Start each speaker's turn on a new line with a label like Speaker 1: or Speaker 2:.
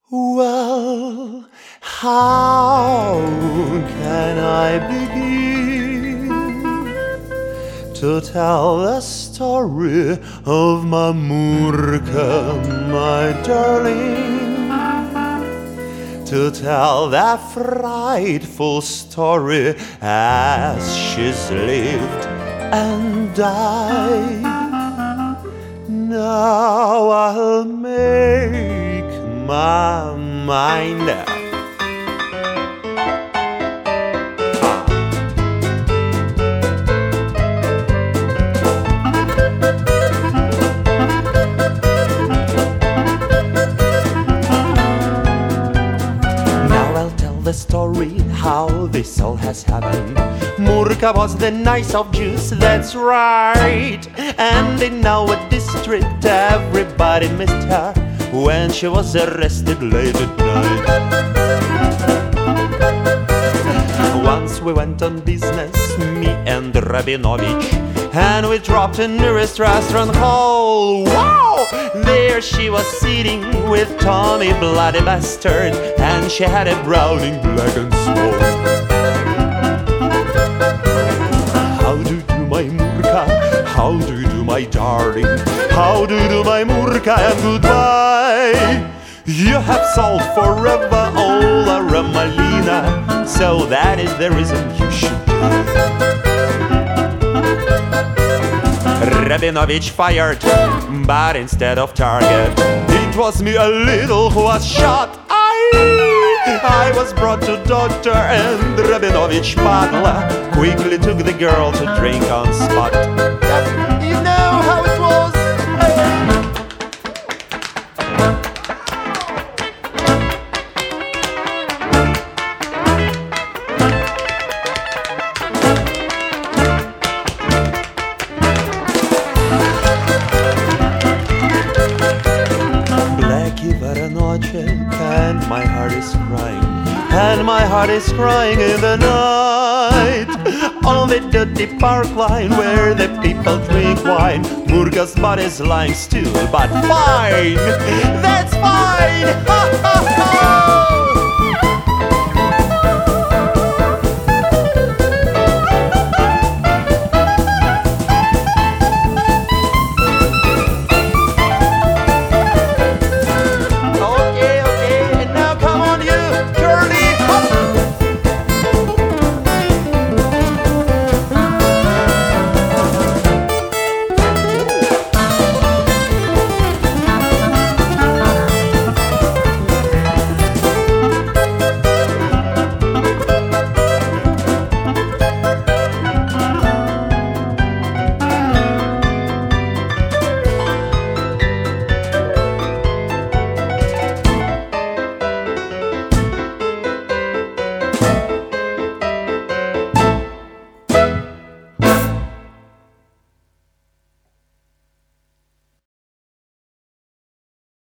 Speaker 1: Well, how can I begin to tell the story of my Murka, my darling? To tell that frightful story as she's lived and died. Now I'll make my mind up. The story how this all has happened. Murka was the nice of Jews, that's right. And in our district everybody missed her when she was arrested late at night. Once we went on business, me and Rabinovich, and we dropped to nearest restaurant hall. Wow! There she was sitting with Tommy Bloody Bastard, and she had a Browning black and small. How do you do, my Murka? How do you do, my darling? How do you do, my Murka, and goodbye? You have solved forever all our Ramalina, so that is the reason you should die. Rabinovich fired, but instead of target, it was me a little who was shot. I was brought to doctor, and Rabinovich Padla quickly took the girl to drink on spot. You know how it was. And my heart is crying, and my heart is crying in the night. On the dirty park line where the people drink wine, Murka's body's lying still, but fine, that's fine.